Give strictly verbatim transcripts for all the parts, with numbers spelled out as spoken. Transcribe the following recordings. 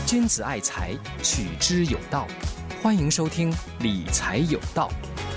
君子爱财，取之有道。欢迎收听理财有道。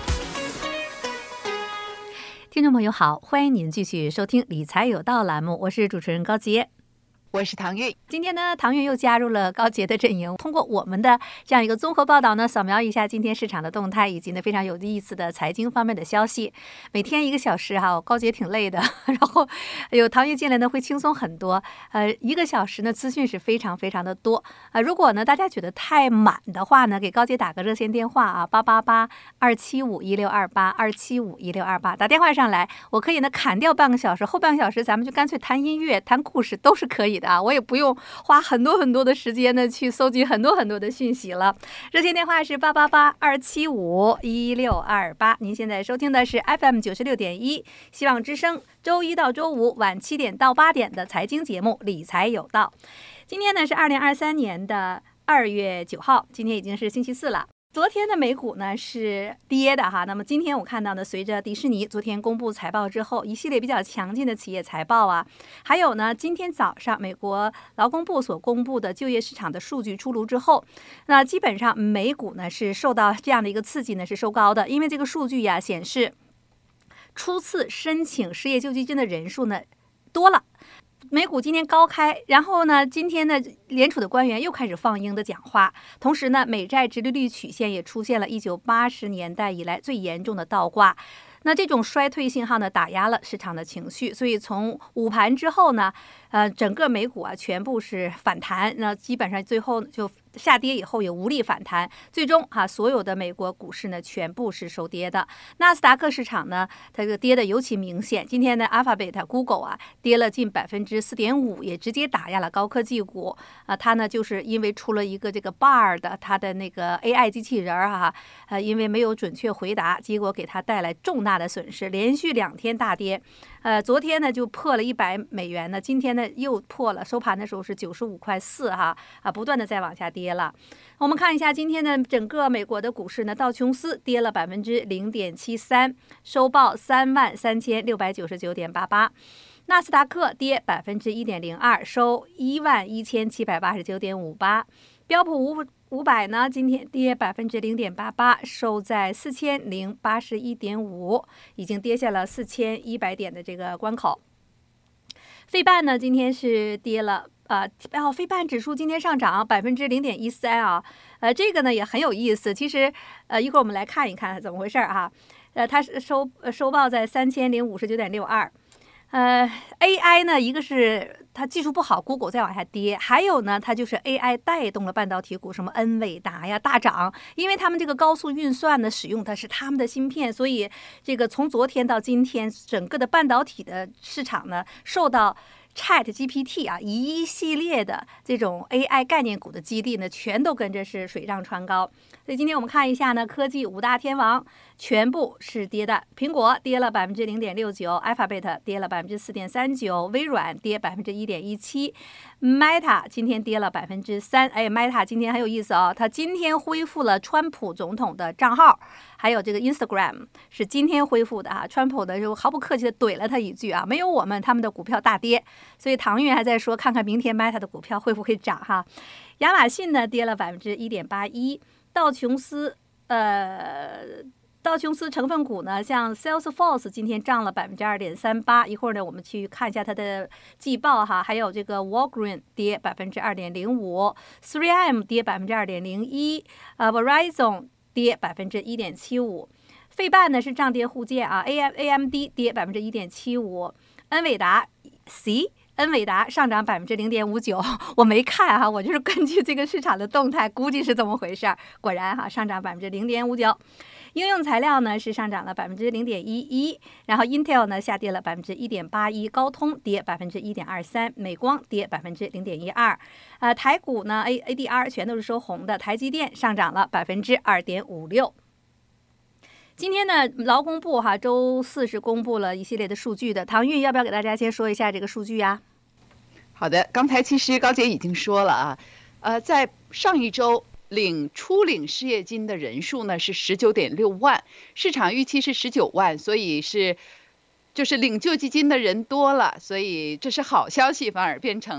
听众朋友好，欢迎您继续收听理财有道栏目，我是主持人高杰。 我是唐韵。 今天呢，唐韵又加入了高杰的阵营。通过我们的这样一个综合报道呢，扫描一下今天市场的动态，以及呢非常有意思的财经方面的消息。每天一个小时哈，高杰挺累的，然后有唐韵进来呢会轻松很多。呃，一个小时呢资讯是非常非常的多。呃，如果呢大家觉得太满的话呢，给高杰打个热线电话啊，八八八二七五一六二八二七五一六二八，打电话上来，我可以呢砍掉半个小时，后半个小时咱们就干脆谈音乐、谈故事都是可以的啊，我也不用花很多很多的时间呢去搜集很多很多的讯息了。热线电话是八八八二七五一六二八。您现在收听的是 F M 九十六点一，希望之声，周一到周五晚七点到八点的财经节目《理财有道》。今天呢是二零二三年的二月九号，今天已经是星期四了。昨天的美股呢是跌的哈，那么今天我看到呢，随着迪士尼昨天公布财报之后，一系列比较强劲的企业财报啊，还有呢，今天早上美国劳工部所公布的就业市场的数据出炉之后，那基本上美股呢是受到这样的一个刺激呢是收高的，因为这个数据呀显示，初次申请失业救济金的人数呢多了。美股今天高开，然后呢，今天呢，联储的官员又开始放鹰的讲话，同时呢，美债殖利率曲线也出现了一九八十年代以来最严重的倒挂。那这种衰退信号呢，打压了市场的情绪，所以从午盘之后呢，呃，整个美股啊全部是反弹，那基本上最后就下跌以后也无力反弹，最终哈、啊，所有的美国股市呢全部是收跌的。纳斯达克市场呢，它这个跌的尤其明显，今天的 Alphabet、Google 啊跌了近百分之四点五，也直接打压了高科技股啊。它呢就是因为出了一个这个 Bard 它的那个 A I 机器人儿、啊、哈，呃，因为没有准确回答，结果给它带来重大的损失，连续两天大跌。呃，昨天呢就破了一百美元呢，今天呢又破了，收盘的时候是九十五块四哈啊，不断的在往下跌了。我们看一下今天的整个美国的股市呢，道琼斯跌了百分之零点七三，收报三万三千六百九十九点八八。纳斯达克跌百分之一点零二，收一万一千七百八十九点五八。标普五五百呢，今天跌百分之零点八八，收在四千零八十一点五，已经跌下了四千一百点的这个关口。费半呢，今天是跌了。呃，哦，费半指数今天上涨百分之零点一三啊，呃，这个呢也很有意思。其实，呃，一会儿我们来看一看怎么回事哈。呃，它是收收报在三千零五十九点六二。呃 ，A I 呢，一个是它技术不好 ，Google 再往下跌，还有呢，它就是 A I 带动了半导体股，什么恩伟达呀大涨，因为他们这个高速运算的使用它是他们的芯片，所以这个从昨天到今天，整个的半导体的市场呢受到Chat G P T 啊，一系列的这种 A I 概念股的激励呢，全都跟着是水涨船高。所以今天我们看一下呢，科技五大天王全部是跌的，苹果跌了百分之零点六九 ，Alphabet 跌了百分之四点三九，微软跌百分之一点一七 ，Meta 今天跌了百分之三。哎 ，Meta 今天很有意思哦，它今天恢复了川普总统的账号。还有这个 Instagram 是今天恢复的哈，川普的就毫不客气的怼了他一句啊，没有我们他们的股票大跌，所以唐韵还在说看看明天 Meta 的股票会不会涨哈。亚马逊呢跌了百分之一点八一，道琼斯呃道琼斯成分股呢，像 Salesforce 今天涨了百分之二点三八，一会儿呢我们去看一下它的季报哈，还有这个 Walgreens 跌百分之二点零五 ，three M 跌百分之二点零一，呃 Verizon跌百分之一点七五，费半呢是涨跌互见啊 ，A M A M D 跌百分之一点七五，恩伟达 C。恩伟达上涨百分之零点五九，我没看哈，我就是根据这个市场的动态估计是怎么回事。果然哈，上涨百分之零点五九。应用材料呢是上涨了百分之零点一一，然后 Intel 呢下跌了百分之一点八一，高通跌百分之一点二三，美光跌百分之零点一二。呃，台股呢 A A D R 全都是收红的，台积电上涨了百分之二点五六。今天呢，劳工部哈周四是公布了一系列的数据的。唐韵要不要给大家先说一下这个数据呀？ 好的，刚才其实高姐已经说了啊，呃，在上一周领初领失业金的人数呢是十九点六万，市场预期是十九万，所以是就是领救济金的人多了，所以这是好消息，反而变成了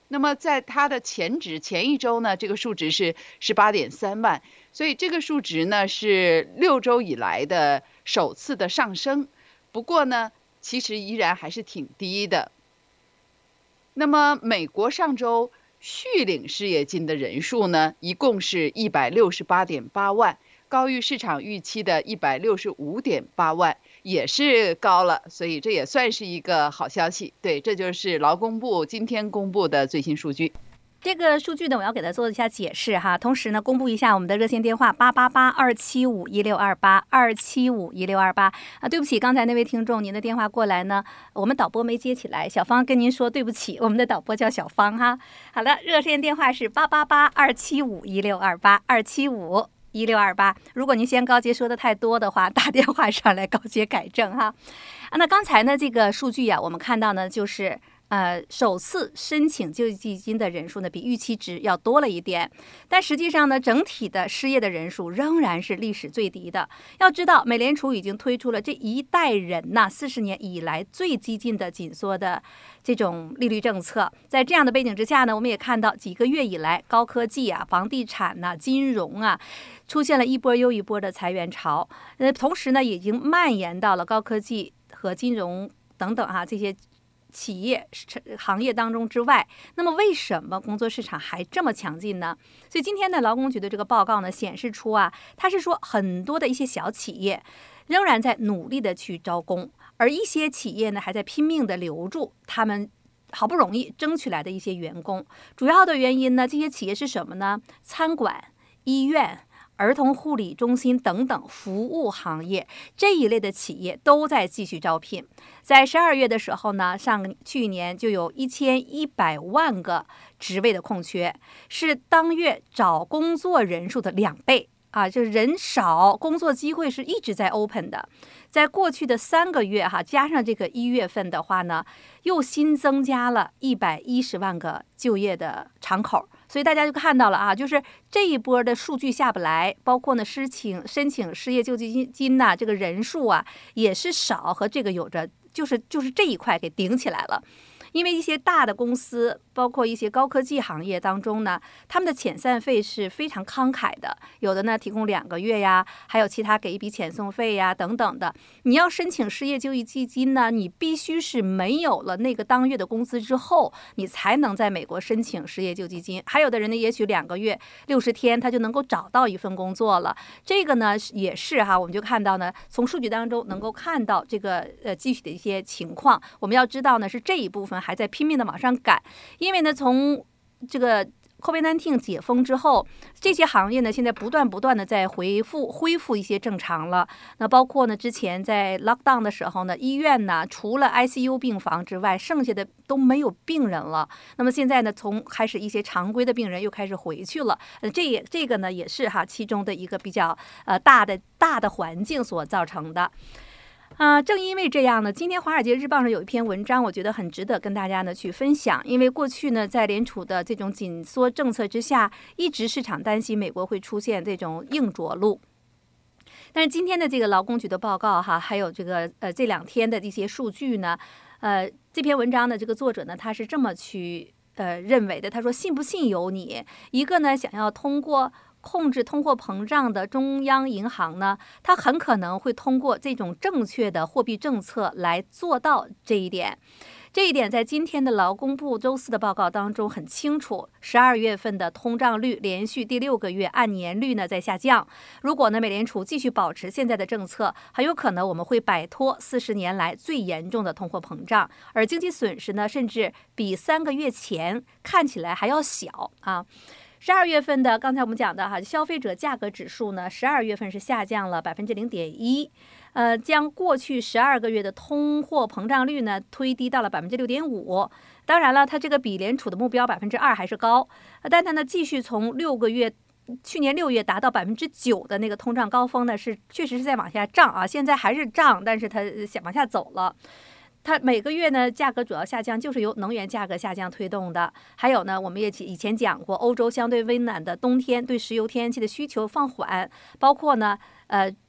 那么在它的前值前一周呢，这个数值是十八点三万，所以这个数值呢是六周以来的首次的上升。不过呢，其实依然还是挺低的。那么美国上周续领失业金的人数呢，一共是一百六十八点八万，高于市场预期的一百六十五点八万，也是高了，所以这也算是一个好消息。对，这就是劳工部今天公布的最新数据。 这个数据呢，我要给它做一下解释哈。同时呢，公布一下我们的热线电话八八八二七五一六二八二七五一六二八啊。对不起，刚才那位听众，您的电话过来呢，我们导播没接起来。小芳跟您说对不起，我们的导播叫小芳哈。好的，热线电话是八八八二七五一六二八二七五一六二八。如果您嫌高杰说的太多的话，打电话上来高杰改正哈。啊，那刚才呢这个数据呀、啊，我们看到呢就是。呃，首次申请救济金的人数呢，比预期值要多了一点，但实际上呢，整体的失业的人数仍然是历史最低的。要知道，美联储已经推出了这一代人呐四十年以来最激进的紧缩的这种利率政策。在这样的背景之下呢，我们也看到几个月以来，高科技啊、房地产呐、啊、金融啊，出现了一波又一波的裁员潮。呃，同时呢，已经蔓延到了高科技和金融等等啊这些企业行业当中之外。那么为什么工作市场还这么强劲呢？所以今天的劳工局的这个报告呢显示出啊，它是说很多的一些小企业仍然在努力的去招工，而一些企业呢还在拼命的留住他们好不容易争取来的一些员工。主要的原因呢，这些企业是什么呢？餐馆、医院、儿童护理中心等等服务行业这一类的企业都在继续招聘。在十二月的时候呢，上去年就有一千一百万个职位的空缺，是当月找工作人数的两倍啊！就是人少，工作机会是一直在 open 的。在过去的三个月哈，加上这个一月份的话呢，又新增加了一百一十万个就业的敞口。所以大家就看到了啊，就是这一波的数据下不来，包括呢申请申请失业救济金金呐、啊，这个人数啊也是少，和这个有着就是就是这一块给顶起来了。因为一些大的公司，包括一些高科技行业当中呢，他们的遣散费是非常慷慨的，有的呢提供两个月呀，还有其他给一笔遣送费呀等等的。你要申请失业救济基金呢，你必须是没有了那个当月的工资之后，你才能在美国申请失业救济金。还有的人呢，也许两个月六十天他就能够找到一份工作了。这个呢也是哈，我们就看到呢，从数据当中能够看到这个呃具体的一些情况。我们要知道呢，是这一部分还在拼命的往上赶，因为呢，从这个 COVID 十九 解封之后，这些行业呢现在不断不断的在恢复恢复一些正常了。那包括呢之前在 lockdown 的时候呢，医院呢除了 I C U 病房之外，剩下的都没有病人了。那么现在呢，从开始一些常规的病人又开始回去了。呃，这也这个呢也是哈其中的一个比较呃大的大的环境所造成的。啊、呃，正因为这样呢，今天《华尔街日报》上有一篇文章，我觉得很值得跟大家呢去分享。因为过去呢，在联储的这种紧缩政策之下，一直市场担心美国会出现这种硬着陆。但是今天的这个劳工局的报告哈，还有这个呃这两天的一些数据呢，呃，这篇文章的这个作者呢，他是这么去呃认为的。他说：“信不信由你。一个呢，想要通过控制通货膨胀的中央银行呢，它很可能会通过这种正确的货币政策来做到这一点。这一点在今天的劳工部周四的报告当中很清楚。十二月份的通胀率连续第六个月按年率呢在下降。如果呢美联储继续保持现在的政策，很有可能我们会摆脱四十年来最严重的通货膨胀，而经济损失呢，甚至比三个月前看起来还要小啊。”十二月份的，刚才我们讲的哈，消费者价格指数呢，十二月份是下降了百分之零点一，呃，将过去十二个月的通货膨胀率呢推低到了百分之六点五。当然了，它这个比联储的目标百分之二还是高，但它呢继续从六个月。去年六月达到百分之九的那个通胀高峰呢，是确实是在往下涨啊，现在还是涨，但是它想往下走了。它每个月呢，价格主要下降就是由能源价格下降推动的。还有呢，我们也以前讲过，欧洲相对温暖的冬天对石油天然气的需求放缓，包括呢，呃，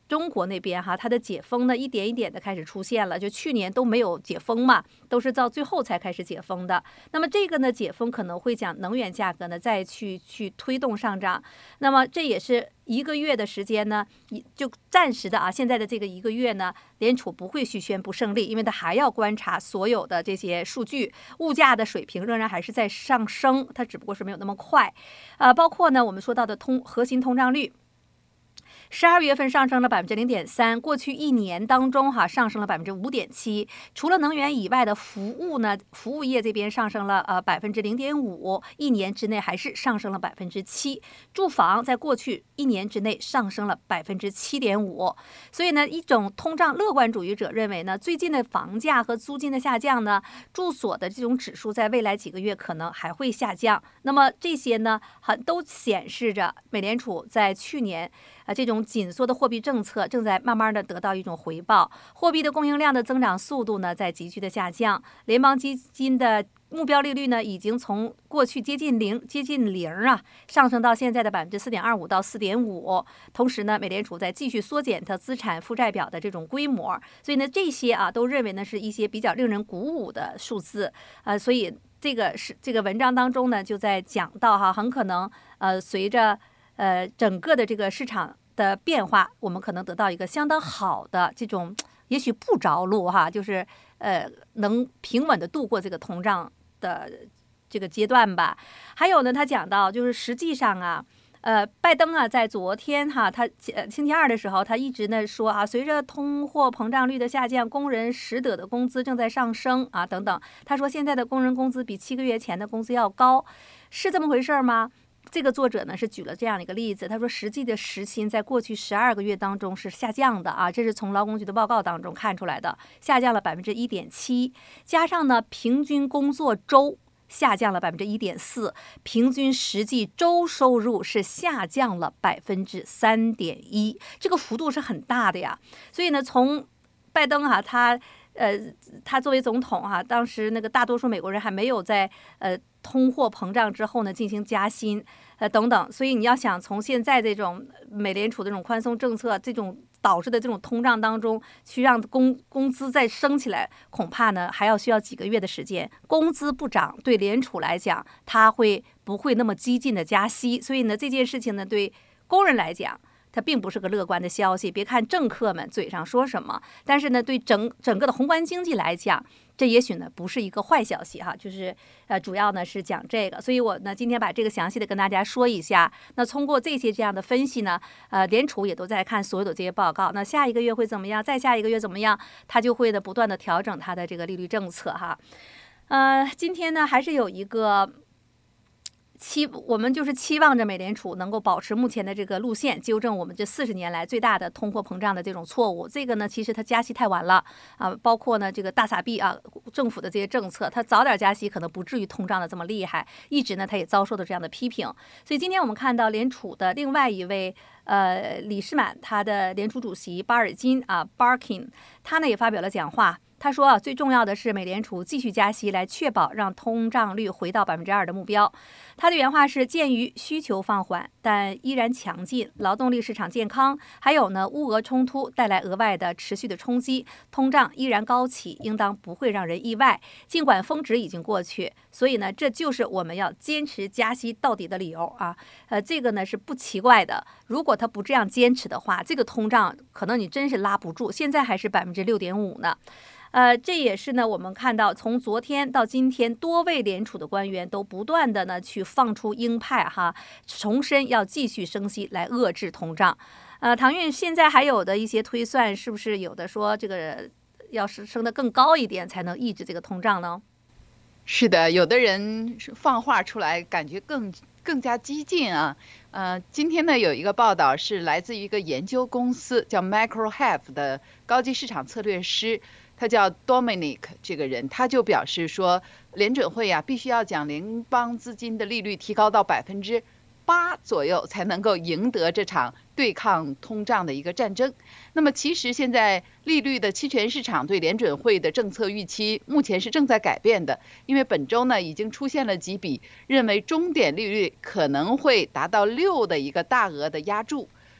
中国那边哈，它的解封呢一点一点的开始出现了，就去年都没有解封嘛，都是到最后才开始解封的。那么这个呢解封可能会将能源价格呢再去去推动上涨，那么这也是一个月的时间呢，就暂时的啊，现在的这个一个月呢，联储不会去宣布胜利，因为它还要观察所有的这些数据，物价的水平仍然还是在上升，它只不过是没有那么快，呃，包括呢我们说到的通核心通胀率。十二月份上升了百分之零点三，过去一年当中哈上升了百分之五点七。除了能源以外的服务呢，服务业这边上升了呃百分之零点五，一年之内还是上升了百分之七。住房在过去一年之内上升了百分之七点五。所以呢，一种通胀乐观主义者认为呢，最近的房价和租金的下降呢，住所的这种指数在未来几个月可能还会下降。那么这些呢，很都显示着美联储在去年啊这种紧缩的货币政策正在慢慢的得到一种回报，货币的供应量的增长速度呢在急剧的下降，联邦基金的目标利率呢已经从过去接近零接近零啊上升到现在的百分之四点二五到四点五。同时呢，美联储在继续缩减它资产负债表的这种规模，所以呢这些啊都认为呢是一些比较令人鼓舞的数字，呃，所以这个是这个文章当中呢就在讲到哈，很可能呃随着呃整个的这个市场的变化，我们可能得到一个相当好的这种，也许不着陆哈，就是呃能平稳的度过这个通胀的这个阶段吧。还有呢，他讲到就是实际上啊，呃，拜登啊在昨天哈，他呃星期二的时候，他一直呢说啊，随着通货膨胀率的下降，工人实得的工资正在上升啊等等。他说现在的工人工资比七个月前的工资要高，是这么回事吗？这个作者呢是举了这样的一个例子，他说实际的时薪在过去十二个月当中是下降的啊，这是从劳工局的报告当中看出来的，下降了百分之一点七，加上呢平均工作周下降了百分之一点四，平均实际周收入是下降了百分之三点一，这个幅度是很大的呀。所以呢，从拜登哈、啊、他。呃，他作为总统哈、啊，当时那个大多数美国人还没有在呃通货膨胀之后呢进行加薪，呃等等，所以你要想从现在这种美联储的这种宽松政策这种导致的这种通胀当中去让工工资再升起来，恐怕呢还要需要几个月的时间。工资不涨对联储来讲，它会不会那么激进的加息？所以呢，这件事情呢对工人来讲，它并不是个乐观的消息。别看政客们嘴上说什么，但是呢，对整整个的宏观经济来讲，这也许呢不是一个坏消息哈。就是呃，主要呢是讲这个，所以我呢今天把这个详细的跟大家说一下。那通过这些这样的分析呢，呃，联储也都在看所有的这些报告。那下一个月会怎么样？再下一个月怎么样？它就会的不断的调整它的这个利率政策哈。呃，今天呢还是有一个。期我们就是期望着美联储能够保持目前的这个路线，纠正我们这四十年来最大的通货膨胀的这种错误。这个呢，其实它加息太晚了啊，包括呢这个大撒币啊，政府的这些政策，它早点加息可能不至于通胀的这么厉害，一直呢它也遭受到这样的批评。所以今天我们看到联储的另外一位呃理事满，他的联储主席巴尔金啊 Barkin， 他呢也发表了讲话。他说啊，最重要的是美联储继续加息，来确保让通胀率回到百分之二的目标。他的原话是：鉴于需求放缓，但依然强劲，劳动力市场健康，还有呢乌俄冲突带来额外的持续的冲击，通胀依然高企，应当不会让人意外。尽管峰值已经过去，所以呢，这就是我们要坚持加息到底的理由啊。呃，这个呢是不奇怪的。如果他不这样坚持的话，这个通胀可能你真是拉不住。现在还是百分之六点五呢。呃，这也是呢，我们看到从昨天到今天，多位联储的官员都不断的呢去放出鹰派哈，重申要继续升息来遏制通胀。呃，唐韵，现在还有的一些推算，是不是有的说这个要是升得更高一点才能抑制这个通胀呢？ 是的，有的人放话出来，感觉更更加激进啊。呃，今天呢有一个报道是来自于一个研究公司叫 MicroHave 的高级市场策略师。他叫 Dominic 这个人，他就表示说，联准会啊，必须要将联邦资金的利率提高到百分之八左右，才能够赢得这场对抗通胀的一个战争。那么，其实现在利率的期权市场对联准会的政策预期，目前是正在改变的，因为本周呢已经出现了几笔认为终点利率可能会达到六的一个大额的押注。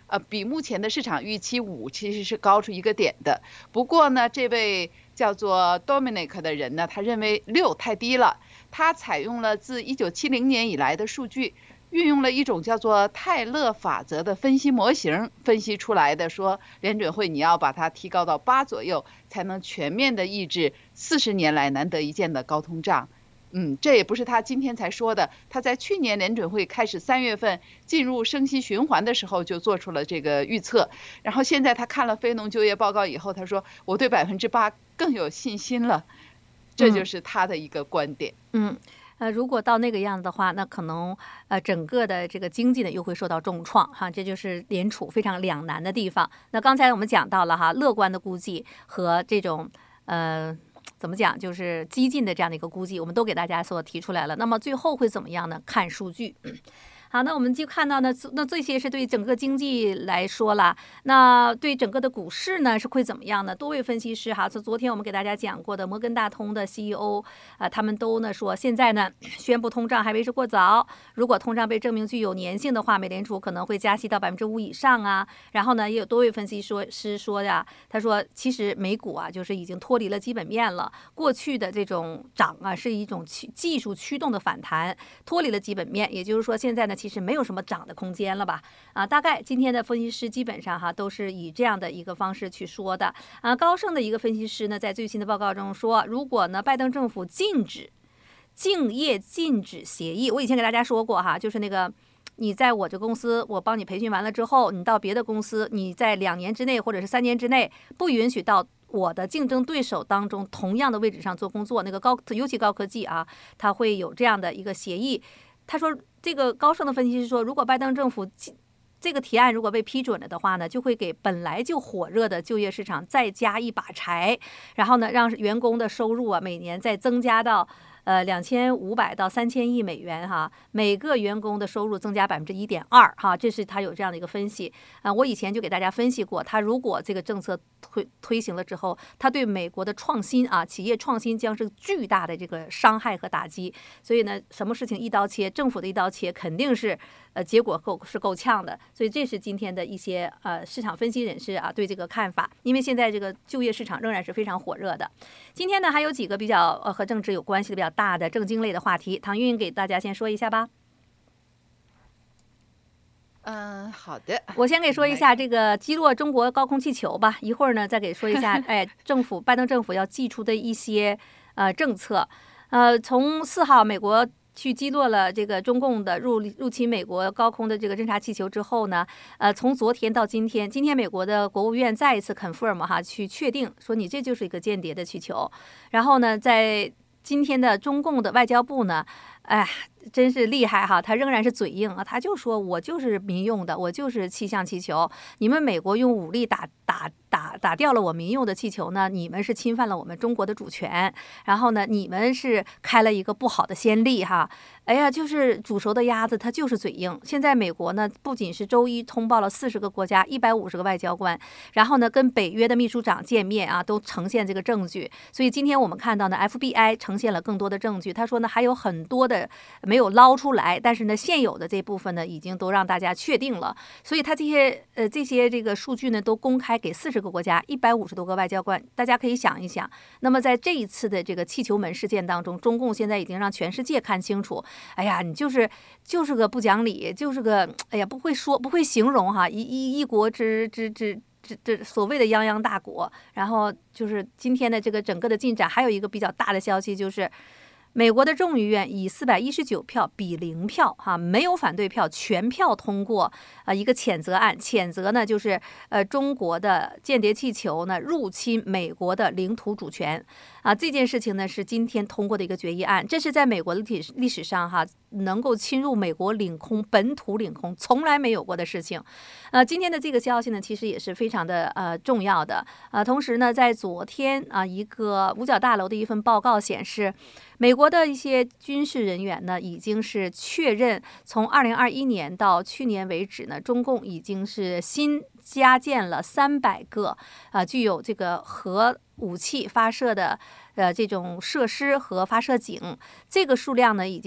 呃，比目前的市场预期五其实是高出一个点的。不过呢，这位叫做 Dominic 的人呢，他认为六太低了。他采用了自一九七零年以来的数据，运用了一种叫做泰勒法则的分析模型，分析出来的说，联准会你要把它提高到八左右，才能全面的抑制四十年来难得一见的高通胀。嗯，这也不是他今天才说的，他在去年联准会开始三月份进入升息循环的时候就做出了这个预测，然后现在他看了非农就业报告以后，他说我对百分之八更有信心了，这就是他的一个观点。 嗯。呃，如果到那个样子的话，那可能呃整个的这个经济呢又会受到重创哈，这就是联储非常两难的地方。那刚才我们讲到了哈，乐观的估计和这种呃怎么讲，就是激进的这样的一个估计，我们都给大家所提出来了。那么最后会怎么样呢？看数据。好，那我们就看到呢，那这些是对整个经济来说了，那对整个的股市呢是会怎么样呢？多位分析师哈，从昨天我们给大家讲过的摩根大通的 C E O 啊、呃，他们都呢说，现在呢宣布通胀还为时过早，如果通胀被证明具有粘性的话，美联储可能会加息到百分之五以上啊。然后呢，也有多位分析说师说呀，他说其实美股啊就是已经脱离了基本面了，过去的这种涨啊是一种技术驱动的反弹，脱离了基本面，也就是说现在呢。其实没有什么涨的空间了吧？啊，大概今天的分析师基本上哈都是以这样的一个方式去说的。啊，高盛的一个分析师呢，在最新的报告中说，如果呢拜登政府禁止竞业禁止协议，我以前给大家说过哈，就是那个你在我这公司，我帮你培训完了之后，你到别的公司，你在两年之内或者是三年之内不允许到我的竞争对手当中同样的位置上做工作，那个高尤其高科技啊，它会有这样的一个协议。他说，这个高盛的分析师说，如果拜登政府这个提案如果被批准了的话呢，就会给本来就火热的就业市场再加一把柴，然后呢，让员工的收入啊每年再增加到呃两千五百到三千亿美元哈，每个员工的收入增加百分之一点二哈，这是他有这样的一个分析啊、呃。我以前就给大家分析过，他如果这个政策推推行了之后，他对美国的创新啊，企业创新将是巨大的这个伤害和打击。所以呢，什么事情一刀切，政府的一刀切肯定是呃结果够是够呛的。所以这是今天的一些呃市场分析人士啊对这个看法，因为现在这个就业市场仍然是非常火热的。今天呢还有几个比较呃和政治有关系的比较大的政经类的话题，唐韵给大家先说一下吧。 嗯，好的。 我先给说一下这个击落中国高空气球吧，一会儿呢再给说一下，哎，政府拜登政府要祭出的一些呃政策。呃，从四号美国去击落了这个中共的入入侵美国高空的这个侦察气球之后呢，呃，从昨天到今天，今天美国的国务院再一次 confirm 哈，去确定说你这就是一个间谍的气球。然后呢，在今天的中共的外交部呢，哎，真是厉害哈，他仍然是嘴硬啊，他就说我就是民用的，我就是气象气球，你们美国用武力打打打打掉了我民用的气球呢，你们是侵犯了我们中国的主权，然后呢，你们是开了一个不好的先例哈。哎呀，就是煮熟的鸭子，它就是嘴硬。现在美国呢，不仅是周一通报了四十个国家一百五十个外交官，然后呢，跟北约的秘书长见面啊，都呈现这个证据。所以今天我们看到呢 ，F B I 呈现了更多的证据。他说呢，还有很多的没有捞出来，但是呢，现有的这部分呢，已经都让大家确定了。所以他这些呃这些这个数据呢，都公开给四十个国家一百五十多个外交官，大家可以想一想。那么在这一次的这个气球门事件当中，中共现在已经让全世界看清楚。哎呀，你就是就是个不讲理，就是个哎呀不会说不会形容哈，一一一国之之之之这所谓的泱泱大国。然后就是今天的这个整个的进展，还有一个比较大的消息就是。美国的众议院以四百一十九票比零票，哈，没有反对票，全票通过啊、呃、一个谴责案。谴责呢就是呃中国的间谍气球呢入侵美国的领土主权啊，这件事情呢是今天通过的一个决议案。这是在美国的历史历史上哈能够侵入美国领空本土领空从来没有过的事情。呃，今天的这个消息呢其实也是非常的呃重要的。呃，同时呢在昨天啊、呃、一个五角大楼的一份报告显示。美国的一些军事人员呢，已经是确认，从二零二一年到去年为止呢，中共已经是新加建了三百个啊、呃、具有这个核武器发射的呃这种设施和发射井，这个数量呢已经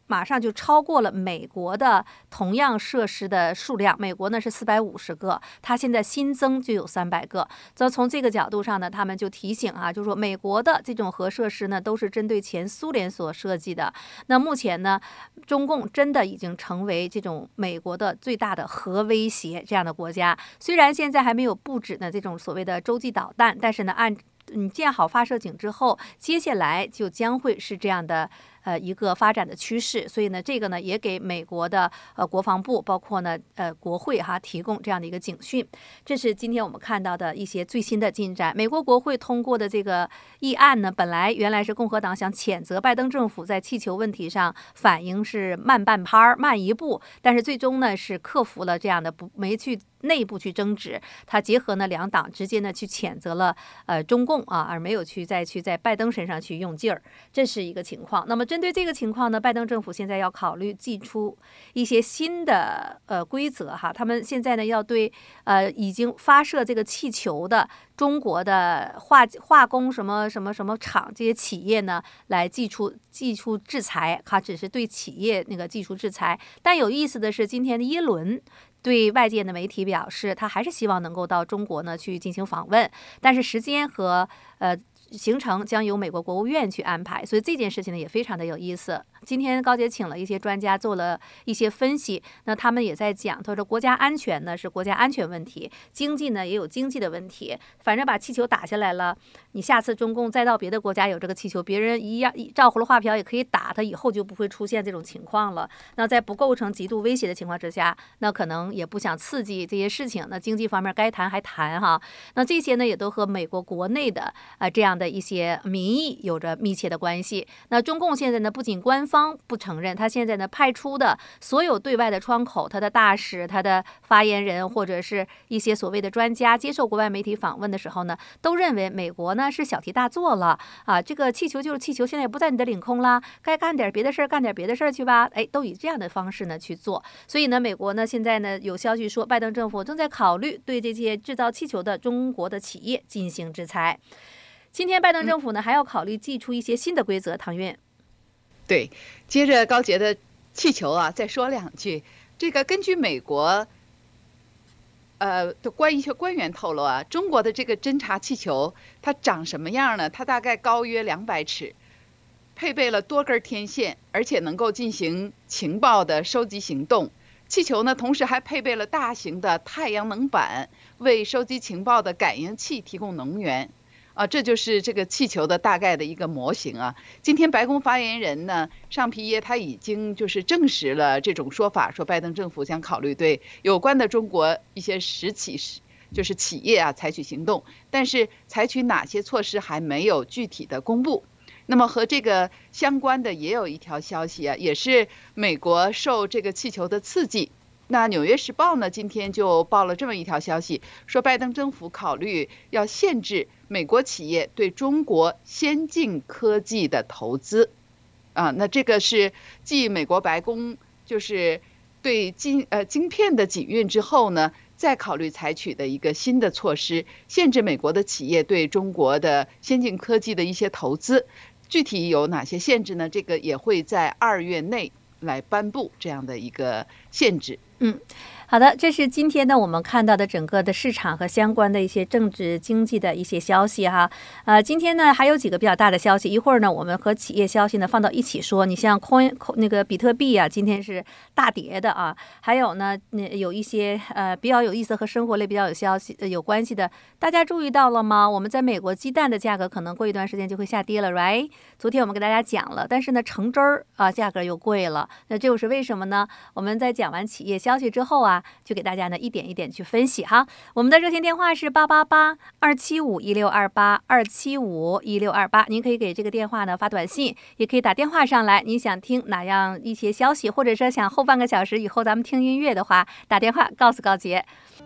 马上就超过了美国的同样设施的数量，美国呢是四百五十个，它现在新增就有三百个。则从这个角度上呢，他们就提醒啊，就说美国的这种核设施呢都是针对前苏联所设计的。那目前呢，中共真的已经成为这种美国的最大的核威胁这样的国家。虽然现在还没有布置呢这种所谓的洲际导弹，但是呢，按你建好发射井之后，接下来就将会是这样的呃一个发展的趋势。所以呢，这个呢也给美国的呃国防部，包括呢呃国会哈提供这样的一个警讯。这是今天我们看到的一些最新的进展。美国国会通过的这个议案呢，本来原来是共和党想谴责拜登政府在气球问题上反应是慢半拍儿、慢一步，但是最终呢是克服了这样的不没去内部去争执，他结合呢两党直接呢去谴责了呃中共啊，而没有去再去在拜登身上去用劲儿，这是一个情况。那么针对这个情况呢，拜登政府现在要考虑祭出一些新的呃规则哈，他们现在呢要对呃已经发射这个气球的中国的化化工什么什么什么厂这些企业呢来祭出祭出制裁，哈，只是对企业那个祭出制裁。但有意思的是，今天的耶伦对外界的媒体表示，他还是希望能够到中国呢去进行访问，但是时间和呃行程将由美国国务院去安排，所以这件事情呢也非常的有意思。今天高姐请了一些专家做了一些分析，那他们也在讲，他说国家安全呢是国家安全问题，经济呢也有经济的问题，反正把气球打下来了，你下次中共再到别的国家有这个气球，别人一样照葫芦画瓢也可以打他，以后就不会出现这种情况了。那在不构成极度威胁的情况之下，那可能也不想刺激这些事情，那经济方面该谈还谈哈。那这些呢也都和美国国内的啊、呃、这样的一些民意有着密切的关系。那中共现在呢不仅官方不承认，他现在呢派出的所有对外的窗口，他的大使、他的发言人或者是一些所谓的专家接受国外媒体访问的时候呢，都认为美国呢是小题大做了啊，这个气球就是气球，现在也不在你的领空啦，该干点别的事儿干点别的事儿去吧，哎，都以这样的方式呢去做。所以呢，美国呢现在呢有消息说，拜登政府正在考虑对这些制造气球的中国的企业进行制裁。今天拜登政府呢还要考虑祭出一些新的规则，唐韵。 对，接着高杰的气球啊，再说两句。这个根据美国呃的关一些官员透露啊，中国的这个侦察气球它长什么样呢？它大概高约两百尺，配备了多根天线，而且能够进行情报的收集行动。气球呢，同时还配备了大型的太阳能板，为收集情报的感应器提供能源。啊，这就是这个气球的大概的一个模型啊。今天白宫发言人呢，尚皮耶他已经就是证实了这种说法，说拜登政府将考虑对有关的中国一些实企就是企业啊采取行动，但是采取哪些措施还没有具体的公布。那么和这个相关的也有一条消息啊，也是美国受这个气球的刺激。那《纽约时报》呢，今天就报了这么一条消息，说拜登政府考虑要限制美国企业对中国先进科技的投资。啊，那这个是继美国白宫就是对晶呃晶片的禁运之后呢，再考虑采取的一个新的措施，限制美国的企业对中国的先进科技的一些投资。具体有哪些限制呢？这个也会在二月内来颁布这样的一个限制。 嗯，好的，这是今天呢我们看到的整个的市场和相关的一些政治经济的一些消息哈。呃，今天呢还有几个比较大的消息，一会儿呢我们和企业消息呢放到一起说。你像 coin 那个比特币啊，今天是大跌的啊。还有呢，有一些呃比较有意思和生活类比较有消息、呃、有关系的，大家注意到了吗？我们在美国鸡蛋的价格可能过一段时间就会下跌了 ，right？ 昨天我们给大家讲了，但是呢橙汁儿啊价格又贵了，那这又是为什么呢？我们在讲完企业消息之后啊，就给大家呢一点一点去分析哈。我们的热线电话是八八八二七五一六二八二七五一六二八，您可以给这个电话呢发短信，也可以打电话上来。您想听哪样一些消息，或者是想后半个小时以后咱们听音乐的话，打电话告诉高杰。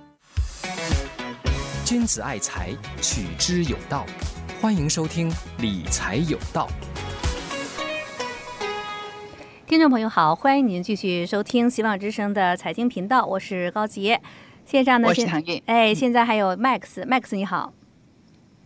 君子爱财，取之有道。欢迎收听理财有道。 听众朋友好，欢迎您继续收听希望之声的财经频道，我是高杰。线上呢， 我是唐韵。 哎，现在还有 Max，Max 你好。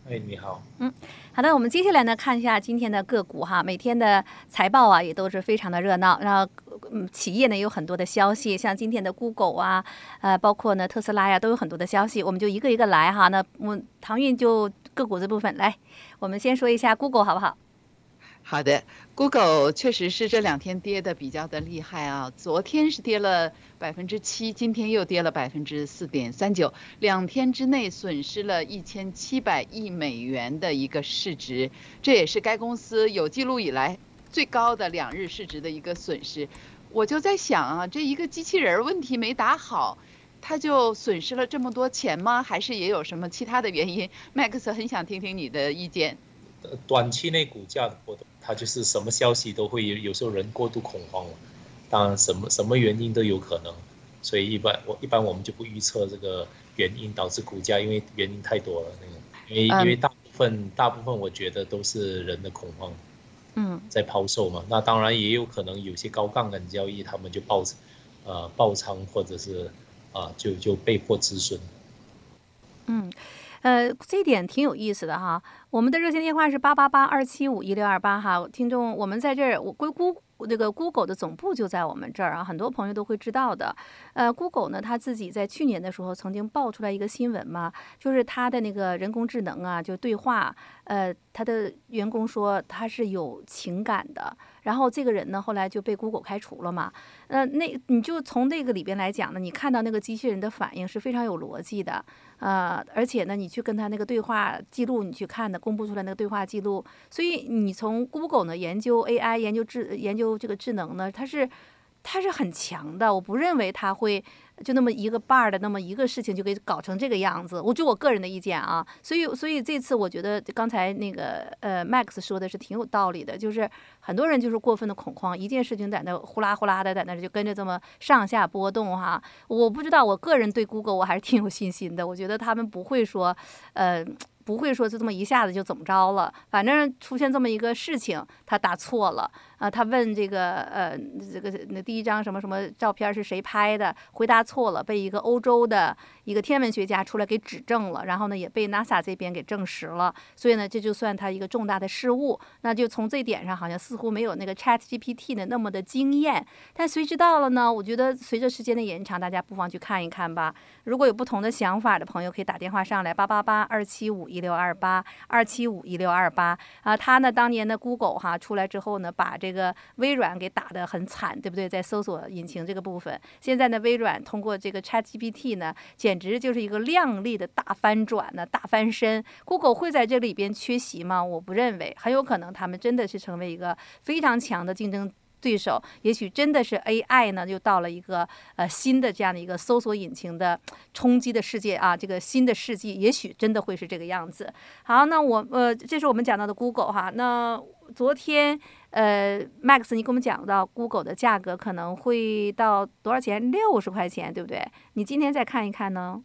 哎，你好。 嗯，好的，我们接下来呢看一下今天的个股哈，每天的财报啊也都是非常的热闹，然后嗯企业呢也有很多的消息，像今天的 Google 啊，呃，包括呢特斯拉呀、啊、都有很多的消息，我们就一个一个来哈。那我唐韵就个股这部分来，我们先说一下 Google 好不好？ 好的 ，Google 确实是这两天跌的比较的厉害啊，昨天是跌了百分之七，今天又跌了百分之四点三九，两天之内损失了一千七百亿美元的一个市值，这也是该公司有记录以来最高的两日市值的一个损失。我就在想啊，这一个机器人问题没打好，它就损失了这么多钱吗？还是也有什么其他的原因 ？Max 很想听听你的意见。 短期内股价的波动，它就是什么消息都会有，有时候人过度恐慌了，当然什么什么原因都有可能，所以一般我一般我们就不预测这个原因导致股价，因为原因太多了那个，因为因为大部分大部分我觉得都是人的恐慌，嗯，在抛售嘛，那当然也有可能有些高杠杆交易，他们就爆呃爆仓或者是啊、呃、就就被迫止损， 嗯。呃，这一点挺有意思的哈。我们的热线电话是八八八二七五一六二八哈，听众，我们在这儿，我归估这个 Google 的总部就在我们这儿啊，很多朋友都会知道的。呃 ，Google 呢，他自己在去年的时候曾经爆出来一个新闻嘛，就是他的那个人工智能啊，就对话，呃，他的员工说他是有情感的，然后这个人呢后来就被 Google 开除了嘛。呃，那你就从那个里边来讲呢，你看到那个机器人的反应是非常有逻辑的。呃，而且呢，你去跟他那个对话记录，你去看的公布出来那个对话记录，所以你从 Google 呢研究 A I 研究智研究这个智能呢，它是它是很强的，我不认为它会就那么一个 bar 的那么一个事情就给搞成这个样子，我就我个人的意见啊，所以所以这次我觉得刚才那个呃 Max 说的是挺有道理的，就是很多人就是过分的恐慌，一件事情在那呼啦呼啦的在那就跟着这么上下波动哈，我不知道，我个人对 Google 我还是挺有信心的，我觉得他们不会说呃。不会说就这么一下子就怎么着了，反正出现这么一个事情，他答错了啊、呃，他问这个呃这个那第一张什么什么照片是谁拍的，回答错了，被一个欧洲的一个天文学家出来给指正了，然后呢也被 NASA 这边给证实了，所以呢这就算他一个重大的失误，那就从这点上好像似乎没有那个 ChatGPT 的那么的惊艳，但谁知道了呢？我觉得随着时间的延长，大家不妨去看一看吧。如果有不同的想法的朋友，可以打电话上来八八八二七五一六二八二七五一六二八啊。他呢当年的 Google 哈出来之后呢，把这个微软给打得很惨，对不对？在搜索引擎这个部分，现在呢微软通过这个 ChatGPT 呢，简直就是一个亮丽的大翻转呢，大翻身。Google 会在这里边缺席吗？我不认为，很有可能他们真的是成为一个非常强的竞争对手，也许真的是 A I 呢，又到了一个呃新的这样的一个搜索引擎的冲击的世界啊，这个新的世纪，也许真的会是这个样子。好，那我呃，这是我们讲到的 Google 哈。那昨天呃 Max 你给我们讲到 Google 的价格可能会到多少钱？六十块钱，对不对？你今天再看一看呢？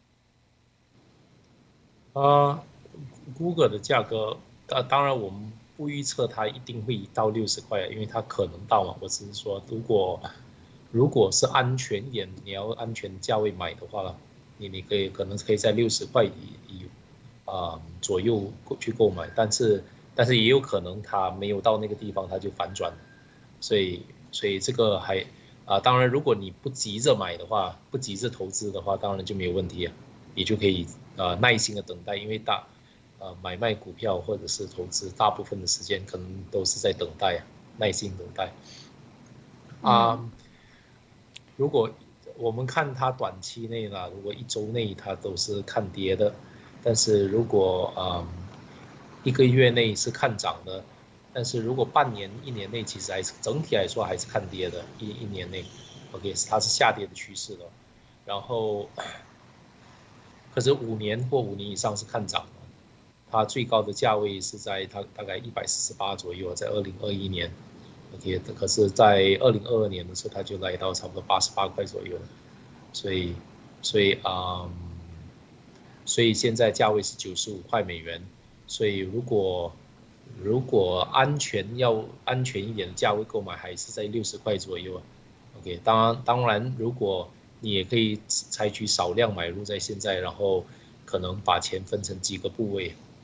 呃 ，Google 的价格，当当然我们不预测它一定会到六十块，因为它可能到嘛。我只是说，如果如果是安全一点，你要安全价位买的话，你你可以可能可以在六十块以以啊、呃、左右去购买，但是但是也有可能它没有到那个地方，它就反转，所以所以这个还啊、呃，当然如果你不急着买的话，不急着投资的话，当然就没有问题啊，也就可以呃耐心的等待，因为大。呃，买卖股票或者是投资，大部分的时间可能都是在等待，耐心等待。啊、嗯，如果我们看它短期内呢，如果一周内它都是看跌的，但是如果嗯一个月内是看涨的，但是如果半年、一年内其实还是整体来说还是看跌的，一一年内 ，OK， 它是下跌的趋势的。然后，可是五年或五年以上是看涨的。它最高的价位是在它大概一百四十八左右，在二零二一年 ，OK， 可是，在二零二二年的时候，它就来到差不多八十八块左右，所以，所以啊、嗯，所以现在价位是九十五块美元，所以如果如果安全要安全一点的价位购买，还是在六十块左右 ，OK， 当然当然，如果你也可以采取少量买入在现在，然后可能把钱分成几个部位。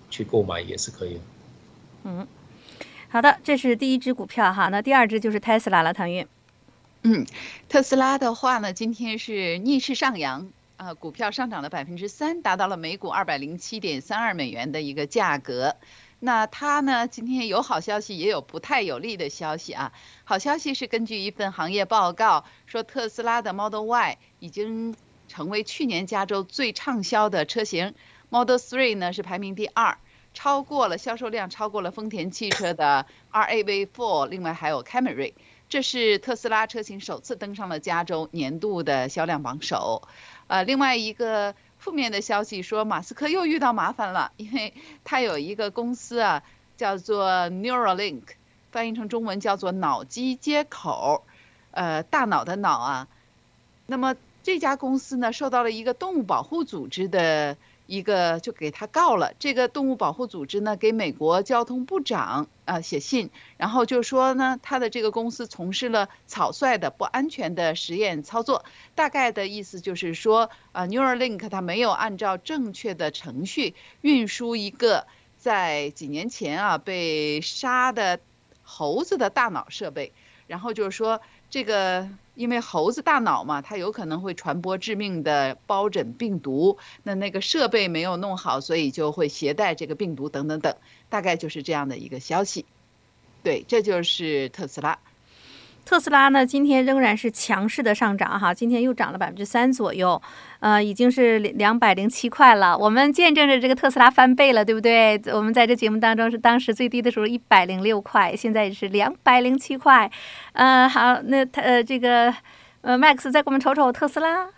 去购买也是可以的。 嗯，好的，这是第一只股票哈，那第二只就是特斯拉了，唐云。 嗯，特斯拉的话呢，今天是逆势上扬。啊，股票上涨了百分之三，达到了每股二百零七点三二美元的一个价格。那它呢，今天有好消息，也有不太有利的消息啊。好消息是根据一份行业报告说，特斯拉的 Model Y 已经成为去年加州最畅销的车型 ，Model 三呢是排名第二，超过了销售量超过了丰田汽车的 R A V 四， 另外还有 Camry。这是特斯拉车型首次登上了加州年度的销量榜首。呃，另外一个负面的消息说，马斯克又遇到麻烦了，因为他有一个公司啊，叫做 Neuralink， 翻译成中文叫做脑机接口，呃，大脑的脑啊。那么这家公司呢，受到了一个动物保护组织的一个就给他告了。这个动物保护组织呢，给美国交通部长啊、呃、写信，然后就说呢，他的这个公司从事了草率的不安全的实验操作。大概的意思就是说，啊、呃、，Neuralink 它没有按照正确的程序运输一个在几年前啊被杀的猴子的大脑设备，然后就是说这个。因为猴子大脑嘛，它有可能会传播致命的疱疹病毒，那那个设备没有弄好，所以就会携带这个病毒等等等，大概就是这样的一个消息。对，这就是特斯拉。 特斯拉呢，今天仍然是强势的上涨哈，今天又涨了百分之三左右，呃，已经是两百零七块了。我们见证着这个特斯拉翻倍了，对不对？我们在这节目当中是当时最低的时候一百零六块，现在是两百零七块。呃，好，那他呃这个呃 Max 再给我们瞅瞅特斯拉。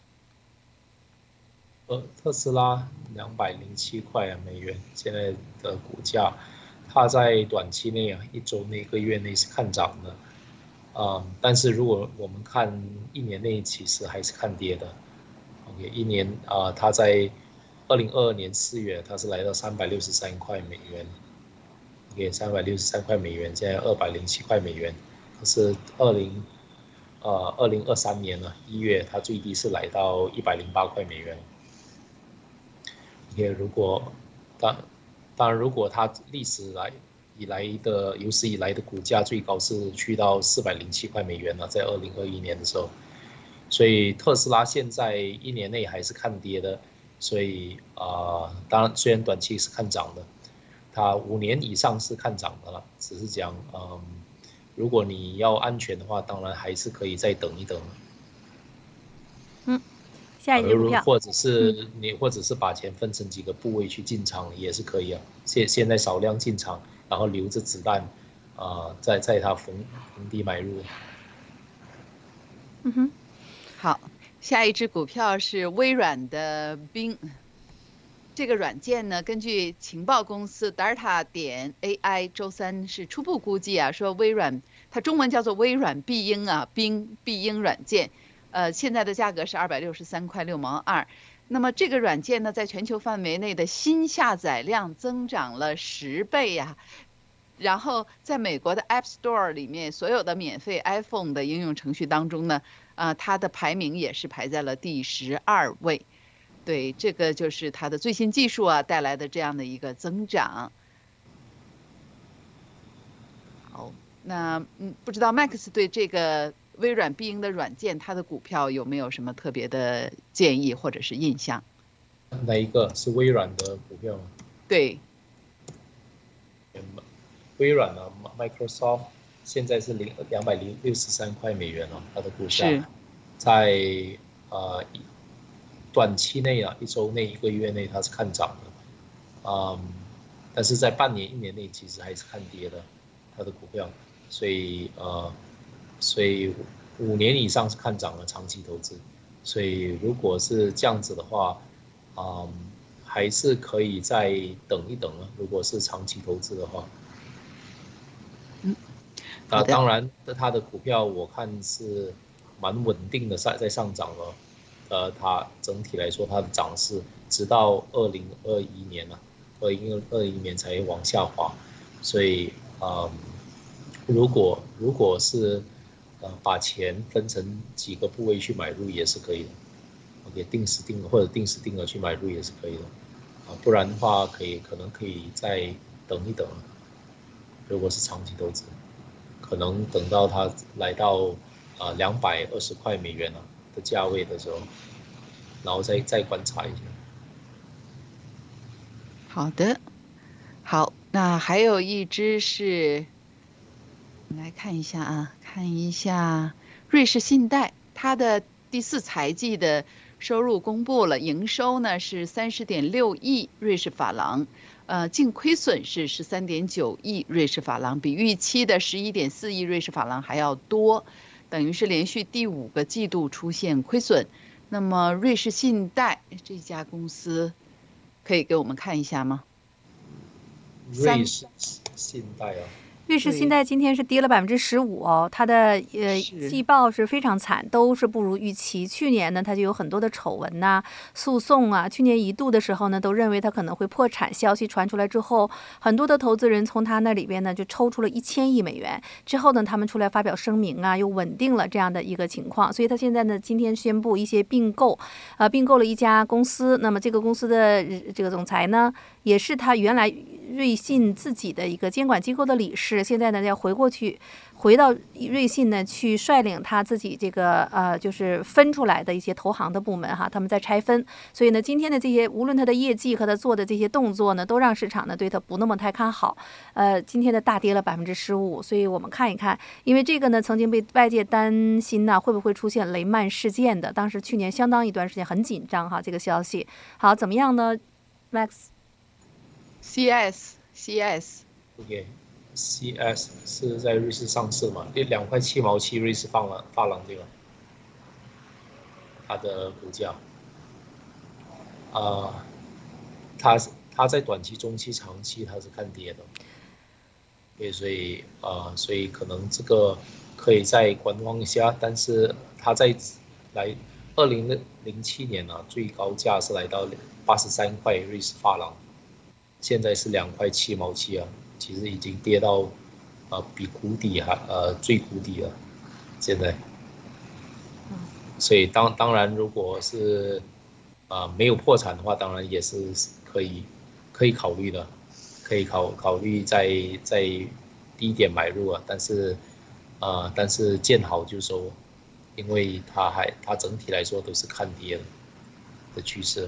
呃，特斯拉两百零七块啊美元，现在的股价，它在短期内啊，一周内、一个月内是看涨的。嗯，但是如果我们看一年内，其实还是看跌的。OK， 一年啊、呃，它在二零二二年四月，它是来到三百六十三块美元。OK， 三百六十三块美元，现在二百零七块美元。可是二零呃二零二三年呢一月，它最低是来到一百零八块美元。OK， 如果当当然如果它历史来。以来的有史以来的股价最高是去到四百零七块美元了，在二零二一年的时候，所以特斯拉现在一年内还是看跌的，所以啊、呃，当然虽然短期是看涨的，它五年以上是看涨的了，只是讲嗯，如果你要安全的话，当然还是可以再等一等。 嗯，下一只股票， 或者是你或者是把钱分成几个部位去进场也是可以啊，现现在少量进场。然后留着子弹，啊、呃，在在它逢逢低买入。 嗯哼， 好，下一只股票是微软的冰。这个软件呢，根据情报公司 Data 点 A I 周三是初步估计啊，说微软它中文叫做微软必应啊，冰必应软件，呃，现在的价格是二百六十三块六毛二。那么这个软件呢，在全球范围内的新下载量增长了十倍呀、啊，然后在美国的 App Store 里面，所有的免费 iPhone 的应用程序当中呢，呃，它的排名也是排在了第十二位。对，这个就是它的最新技术啊带来的这样的一个增长。好，那嗯，不知道 Max 对这个微软必应的软件，它的股票有没有什么特别的建议或者是印象？ 哪一个是微软的股票？ 对， 微软呢 ，Microsoft 现在是零两百零六十三块美元哦，它的股价在呃短期内啊，一周内、一个月内它是看涨的，嗯，但是在半年、一年内其实还是看跌的，它的股票，所以呃。所以五年以上是看涨的长期投资，所以如果是这样子的话，嗯，还是可以再等一等了。如果是长期投资的话， 嗯， 啊，当然它的股票我看是蛮稳定的在在上涨了，呃，它整体来说它的涨势直到二零二一年了，二零二一年才往下滑，所以嗯，如果如果是呃，把钱分成几个部位去买入也是可以的 ，OK， 定时定额或者定时定额去买入也是可以的。 啊，不然的话可以可能可以再等一等，如果是长期投资，可能等到它来到啊两百二十块美元的价位的时候，然后再再观察一下。 好的，好，那还有一只是，我们来看一下啊，看一下瑞士信贷，它的第四财季的收入公布了，营收呢是三十点六亿瑞士法郎，呃，净亏损是十三点九亿瑞士法郎，比预期的十一点四亿瑞士法郎还要多，等于是连续第五个季度出现亏损。那么瑞士信贷这家公司可以给我们看一下吗？ 瑞士信贷啊， 瑞士信贷今天是跌了百分之十五哦，它的呃季报是非常惨，都是不如预期。去年呢，它就有很多的丑闻呐、诉讼啊。去年一度的时候呢，都认为它可能会破产，消息传出来之后，很多的投资人从它那里边呢就抽出了一千亿美元。之后呢，他们出来发表声明啊，又稳定了这样的一个情况。所以它现在呢，今天宣布一些并购，呃，并购了一家公司。那么这个公司的这个总裁呢，也是他原来瑞信自己的一个监管机构的理事。现在呢，要回过去，回到瑞信呢，去率领他自己这个呃，就是分出来的一些投行的部门哈，他们在拆分。所以呢，今天的这些无论他的业绩和他做的这些动作呢，都让市场呢对他不那么太看好。呃，今天的大跌了百分之十五，所以我们看一看，因为这个呢曾经被外界担心呢会不会出现雷曼事件的，当时去年相当一段时间很紧张哈，这个消息。好，怎么样呢 ，Max？C S C S。OK。C S 是在瑞士上市嘛？两块七毛七瑞士法郎，法郎对吧？它的股价，啊、呃，它它在短期、中期、长期它是看跌的，对，所以啊、呃，所以可能这个可以再观望一下，但是它在来二零零七年啊，最高价是来到八十三块瑞士法郎，现在是两块七毛七啊。其实已经跌到，呃，比谷底还呃最谷底了，现在。所以当当然，如果是啊、呃、没有破产的话，当然也是可以可以考虑的，可以考考虑在在低点买入啊。但是啊、呃，但是见好就收，因为它还它整体来说都是看跌的的趋势。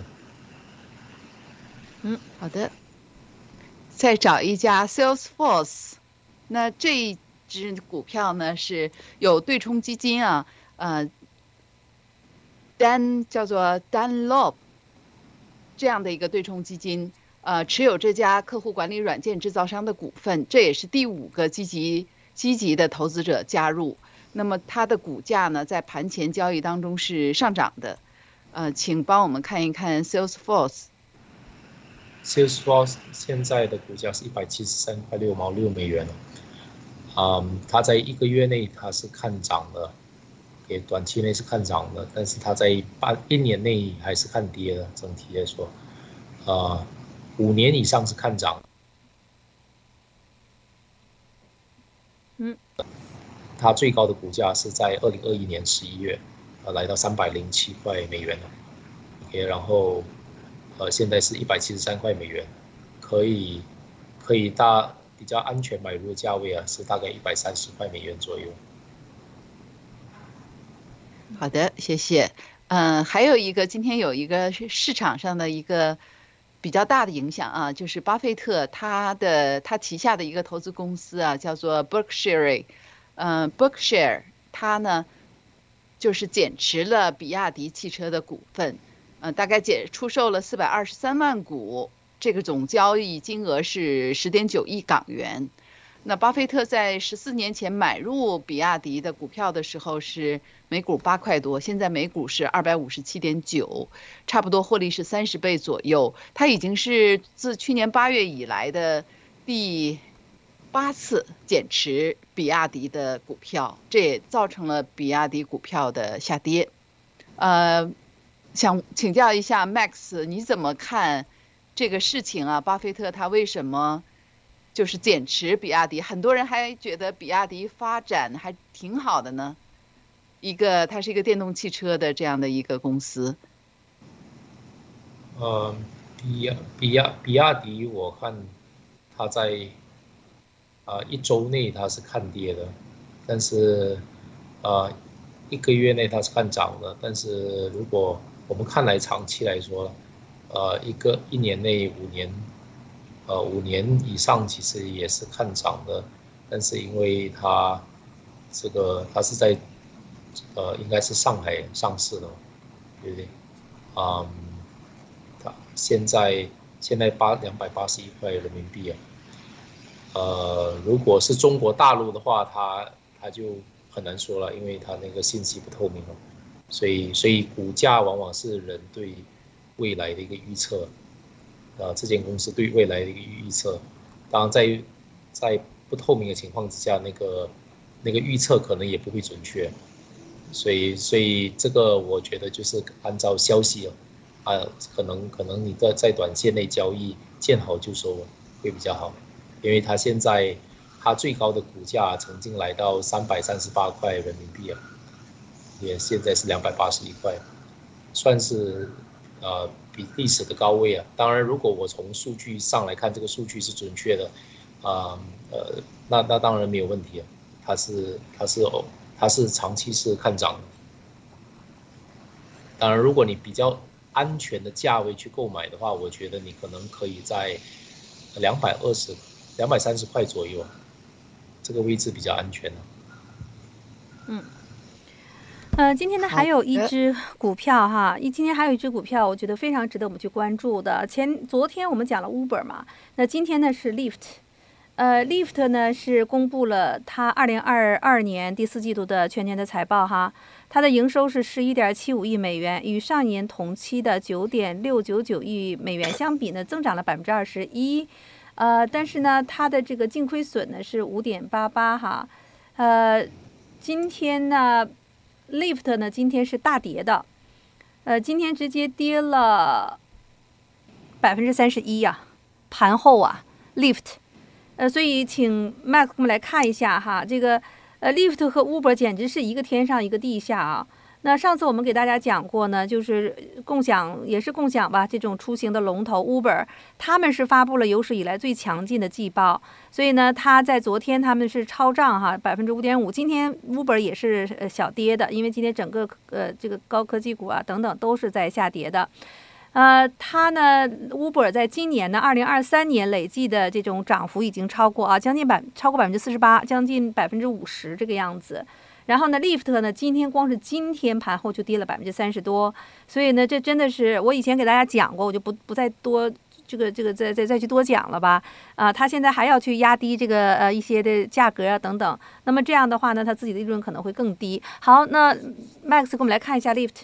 嗯，好的。再找一家 Salesforce， 那这一只股票呢是有对冲基金啊，呃，丹叫做 Dunlop 这样的一个对冲基金，呃，持有这家客户管理软件制造商的股份，这也是第五个积极积极的投资者加入。那么它的股价呢，在盘前交易当中是上涨的，呃，请帮我们看一看 Salesforce。Salesforce 现在的股价是一百七十三块六毛六美元了，嗯，它在一个月内它是看涨的，也短期内是看涨的，但是它在半一年内还是看跌的。整体来说，呃，五年以上是看涨。 嗯， 它最高的股价是在二零二一年十一月，呃，来到三百零七块美元了。OK， 然后。呃，现在是一百七十三块美元，可以可以大比较安全买入的价位啊，是大概一百三十块美元左右。 好的，谢谢。嗯、呃，还有一个今天有一个市场上的一个比较大的影响啊，就是巴菲特他的他旗下的一个投资公司啊，叫做 Berkshire， 嗯、呃、，Berkshire 它呢就是减持了比亚迪汽车的股份。呃，大概减出售了四百二十三万股，这个总交易金额是十点九亿港元。那巴菲特在十四年前买入比亚迪的股票的时候是每股八块多，现在每股是二百五十七点九，差不多获利是三十倍左右。他已经是自去年八月以来的第八次减持比亚迪的股票，这也造成了比亚迪股票的下跌。呃。想请教一下 Max， 你怎么看这个事情啊？巴菲特他为什么就是减持比亚迪？很多人还觉得比亚迪发展还挺好的呢。一个它是一个电动汽车的这样的一个公司。 呃， 比亚比亚比亚迪，我看它在啊、呃、一周内它是看跌的，但是呃一个月内它是看涨的。但是如果我们看来长期来说，呃一个一年内五年，呃五年以上其实也是看涨的，但是因为它这个它是在呃应该是上海上市的，对不对？嗯。现在现在八两百八十一块人民币啊，呃，如果是中国大陆的话，它它就很难说了，因为它那个信息不透明了，所以所以股价往往是人对未来的一个预测，呃，这间公司对未来的一个预测，当然在在不透明的情况之下，那个那个预测可能也不会准确，所以所以这个我觉得就是按照消息哦。啊，可能可能你在在短线内交易见好就收会比较好，因为它现在它最高的股价曾经来到三百三十八块人民币啊，也现在是两百八十一块，算是呃比历史的高位啊。当然，如果我从数据上来看，这个数据是准确的，啊 呃, 呃那那当然没有问题啊，它是它是哦它是长期是看涨的。当然，如果你比较安全的价位去购买的话，我觉得你可能可以在两百二十、两百三十块左右，这个位置比较安全的。 嗯，呃，今天呢还有一只股票哈，一今天还有一只股票，我觉得非常值得我们去关注的。前昨天我们讲了 Uber 嘛，那今天呢是 Lyft。呃 ，Lyft 呢是公布了它二零二二年第四季度的全年的财报哈，它的营收是十一点七五亿美元，与上年同期的九点六九九亿美元相比呢，增长了百分之二十一。呃，但是呢，它的这个净亏损呢是五点八八哈。呃，今天呢 ，Lyft 呢今天是大跌的，呃，今天直接跌了百分之三十一呀，盘后啊 ，Lyft。呃，所以请 Max 我们来看一下哈，这个呃 Lyft 和 Uber 简直是一个天上一个地下啊。那上次我们给大家讲过呢，就是共享也是共享吧，这种出行的龙头 Uber， 他们是发布了有史以来最强劲的季报，所以呢，它在昨天他们是超涨哈百分之五点五，今天 Uber 也是呃小跌的，因为今天整个呃这个高科技股啊等等都是在下跌的。呃，它呢 ，Uber 在今年呢，二零二三年累计的这种涨幅已经超过啊，将近百超过百分之四十八，将近百分之五十这个样子。然后呢 ，Lyft 呢，今天光是今天盘后就跌了百分之三十多，所以呢，这真的是我以前给大家讲过，我就不不再多这个这个再再再去多讲了吧。啊，他现在还要去压低这个呃一些的价格啊等等，那么这样的话呢，他自己的利润可能会更低。好，那 Max 给我们来看一下 Lyft。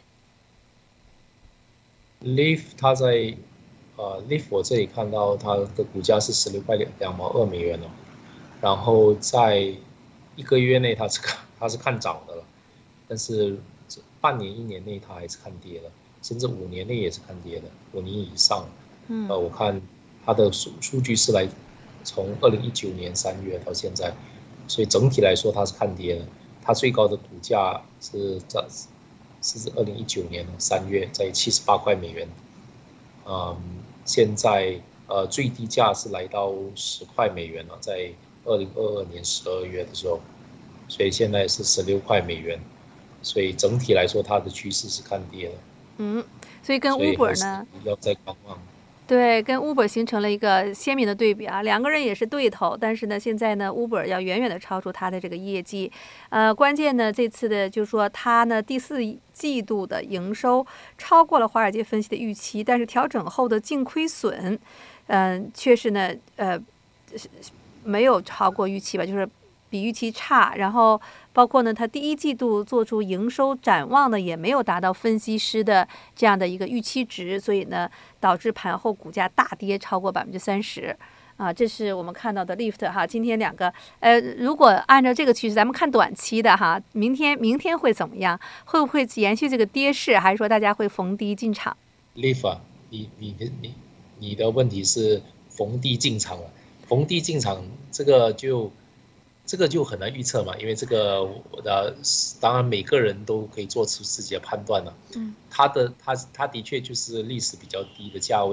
Lyft 它在呃 Lyft 我这里看到它的股价是十六块两毛二美元哦，然后在一个月内它是看它是看涨的了，但是半年一年内它还是看跌的，甚至五年内也是看跌的，五年以上。嗯，呃，我看它的数数据是来从二零一九年三月到现在，所以整体来说它是看跌的，它最高的股价是在。是二零一九年三月在七十八块美元，嗯，现在呃最低价是来到十块美元了，在二零二二年十二月的时候，所以现在是十六块美元，所以整体来说它的趋势是看跌的。 嗯，所以跟 Uber 呢， 要再观望。 对，跟 Uber 形成了一个鲜明的对比啊，两个人也是对头，但是呢，现在呢 ，Uber 要远远的超出它的这个业绩，呃，关键呢，这次的就是说它呢第四季度的营收超过了华尔街分析的预期，但是调整后的净亏损，嗯、呃，却是呢，呃，没有超过预期吧，就是比预期差，然后包括呢，它第一季度做出营收展望呢，也没有达到分析师的这样的一个预期值，所以呢，导致盘后股价大跌超过百分之三十，啊，这是我们看到的 Lyft 哈。今天两个，呃，如果按照这个趋势，咱们看短期的哈，明天明天会怎么样？会不会延续这个跌势，还是说大家会逢低进场 ？Lyft 啊，你你你你的问题是逢低进场了，逢低进场这个就。这个就很难预测嘛，因为这个呃，当然每个人都可以做出自己的判断了。嗯，它的它它的确就是历史比较低的价位啊，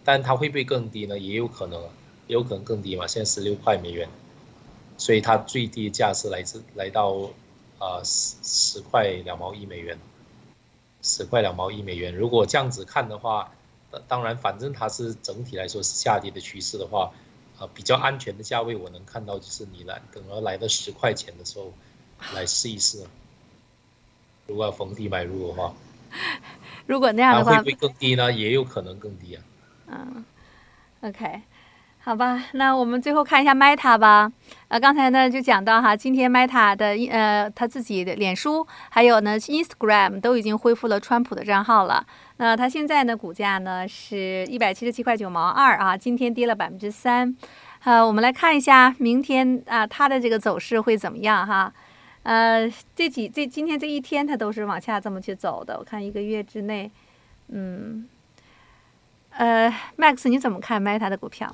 但它会不会更低呢？也有可能，也有可能更低嘛。现在十六块美元，所以它最低价是来自来到啊十十块两毛一美元，十块两毛一美元。如果这样子看的话，当然，反正它是整体来说是下跌的趋势的话，呃，比较安全的价位我能看到就是你来等到来到十块钱的时候来试一试。如果要逢低买入的话， 如果那样的话， 会不会更低呢？也有可能更低啊。 嗯 ，OK， 好吧，那我们最后看一下 Meta 吧。呃，刚才呢就讲到哈，今天 Meta 的呃他自己的脸书还有呢 Instagram 都已经恢复了川普的账号了。那它现在呢股价呢是一百七十七块九毛二啊，今天跌了百分之三。呃，我们来看一下明天啊它的这个走势会怎么样哈。呃，这几这今天这一天它都是往下这么去走的。我看一个月之内，嗯，呃 ，Max 你怎么看 Meta 的股票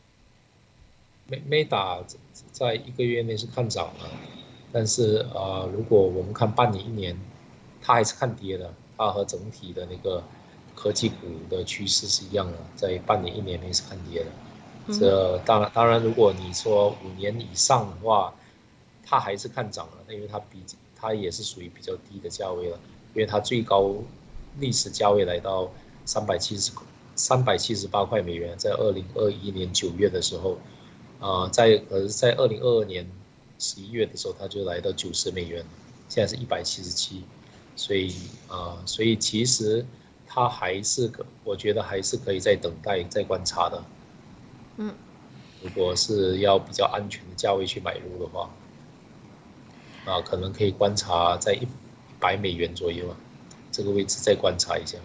？Meta 在一个月内是看涨了，但是呃，如果我们看半年、一年，它还是看跌的。它和整体的那个科技股的趋势是一样的，在半年、一年内是看跌的。这当然，当然，如果你说五年以上的话，它还是看涨了，因为它比它也是属于比较低的价位了，因为它最高历史价位来到三百七十三百七十八块美元，在二零二一年九月的时候，啊、呃，在呃在二零二二年十一月的时候，它就来到九十美元，现在是一百七十七，所以啊、呃，所以其实它还是我觉得还是可以再等待、再观察的。 嗯， 如果是要比较安全的价位去买入的话。啊，可能可以观察在一百美元左右啊，这个位置再观察一下。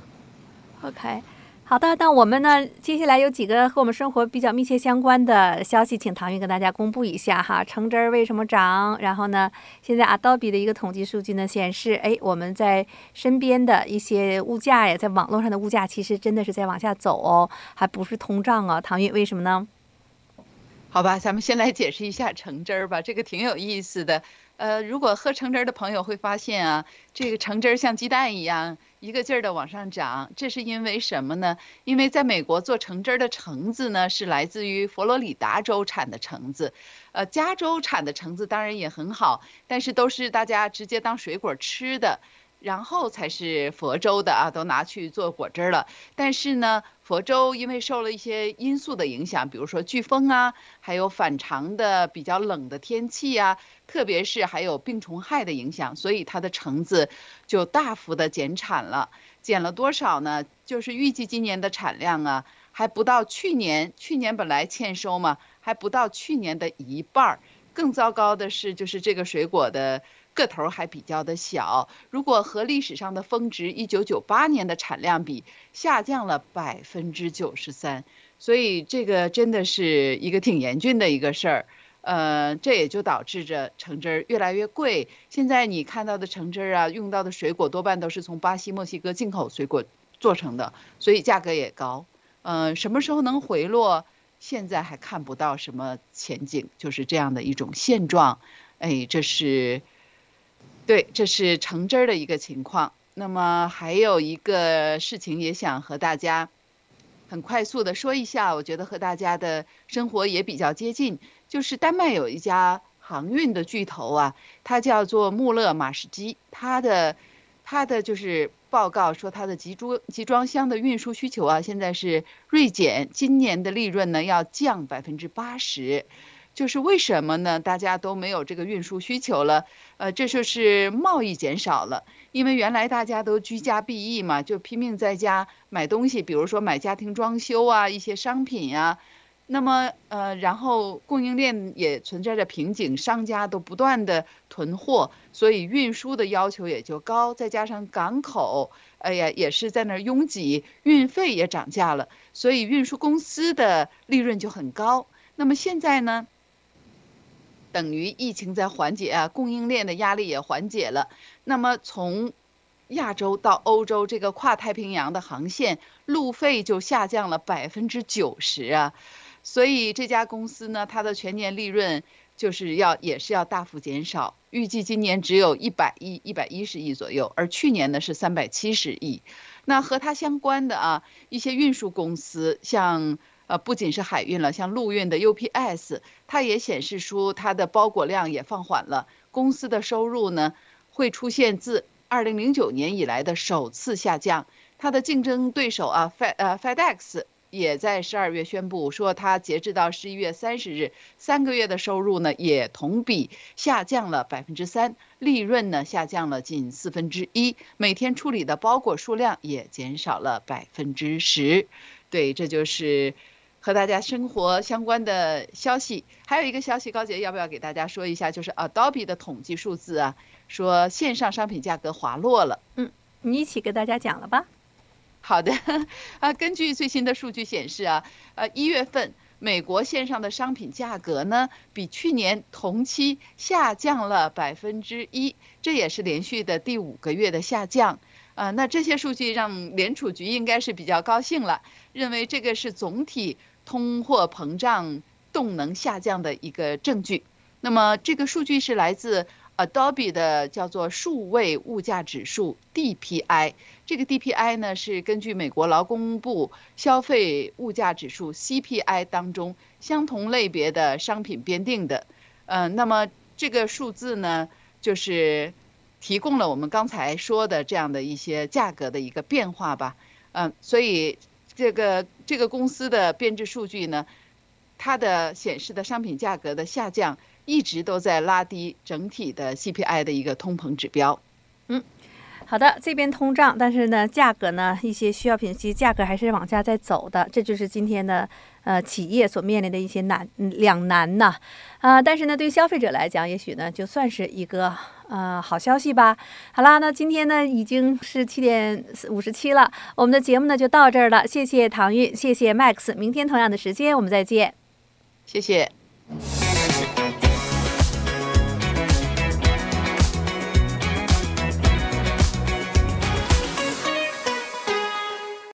OK， 好的，那我们呢，接下来有几个和我们生活比较密切相关的消息，请唐韵跟大家公布一下哈。橙汁儿为什么涨？然后呢，现在 Adobe 的一个统计数据呢显示，哎，我们在身边的一些物价呀，在网络上的物价其实真的是在往下走哦，还不是通胀啊。唐韵，为什么呢？ 好吧，咱们先来解释一下橙汁儿吧，这个挺有意思的。呃，如果喝橙汁儿的朋友会发现啊，这个橙汁儿像鸡蛋一样一个劲儿的往上涨，这是因为什么呢？因为在美国做橙汁儿的橙子呢是来自于佛罗里达州产的橙子，呃，加州产的橙子当然也很好，但是都是大家直接当水果吃的。然后才是佛州的啊，都拿去做果汁了。但是呢，佛州因为受了一些因素的影响，比如说飓风啊，还有反常的比较冷的天气啊，特别是还有病虫害的影响，所以它的橙子就大幅的减产了。减了多少呢？就是预计今年的产量啊，还不到去年，去年本来欠收嘛，还不到去年的一半。更糟糕的是，就是这个水果的个头还比较的小，如果和历史上的峰值一九九八年的产量比，下降了百分之九十三，所以这个真的是一个挺严峻的一个事儿。呃，这也就导致着橙汁儿越来越贵。现在你看到的橙汁儿啊，用到的水果多半都是从巴西、墨西哥进口水果做成的，所以价格也高。呃，什么时候能回落？现在还看不到什么前景，就是这样的一种现状。哎，这是。对，这是橙汁儿的一个情况。那么还有一个事情也想和大家很快速的说一下，我觉得和大家的生活也比较接近，就是丹麦有一家航运的巨头啊，它叫做穆勒马士基，它的它的就是报告说它的集装集装箱的运输需求啊，现在是锐减，今年的利润呢要降百分之八十。就是为什么呢？大家都没有这个运输需求了，呃，这就是贸易减少了。因为原来大家都居家避疫嘛，就拼命在家买东西，比如说买家庭装修啊，一些商品啊。那么呃，然后供应链也存在着瓶颈，商家都不断的囤货，所以运输的要求也就高。再加上港口，哎呀，也是在那儿拥挤，运费也涨价了，所以运输公司的利润就很高。那么现在呢？等于疫情在缓解啊，供应链的压力也缓解了。那么从亚洲到欧洲这个跨太平洋的航线，路费就下降了百分之九十啊。所以这家公司呢，它的全年利润就是要也是要大幅减少， 预计今年只有一百亿、一百一十亿左右，而去年呢是三百七十亿。那和它相关的啊一些运输公司，像呃不仅是海运了，像陆运的 U P S， 它也显示出它的包裹量也放缓了，公司的收入呢会出现自二零零九年以来的首次下降。它的竞争对手啊 Fed 呃 FedEx 也在十二月宣布说，它截至到十一月三十日，三个月的收入呢也同比下降了百分之三，利润呢下降了近四分之一，每天处理的包裹数量也减少了百分之十。对，这就是和大家生活相关的消息。还有一个消息，高姐要不要给大家说一下？就是 Adobe 的统计数字啊，说线上商品价格滑落了。 嗯，你一起给大家讲了吧？ 好的，啊，根据最新的数据显示啊，呃，一月份美国线上的商品价格呢，比去年同期下降了百分之一，这也是连续的第五个月的下降。呃，那这些数据让联储局应该是比较高兴了，认为这个是总体通货膨胀动能下降的一个证据。那么这个数据是来自 Adobe 的叫做数位物价指数 D P I， 这个 D P I 呢是根据美国劳工部消费物价指数 C P I 当中相同类别的商品编定的。呃，那么这个数字呢，就是提供了我们刚才说的这样的一些价格的一个变化吧。嗯、呃，所以这个这个公司的编制数据呢，它的显示的商品价格的下降，一直都在拉低整体的 C P I 的一个通膨指标。 嗯，好的，这边通胀，但是呢，价格呢，一些需要品其实价格还是往下在走的，这就是今天的呃企业所面临的一些难两难呐啊、呃。但是呢，对于消费者来讲，也许呢，就算是一个呃好消息吧。好啦，那今天呢已经是七点五十七了，我们的节目呢就到这儿了。谢谢唐韵，谢谢 Max， 明天同样的时间我们再见。 谢谢。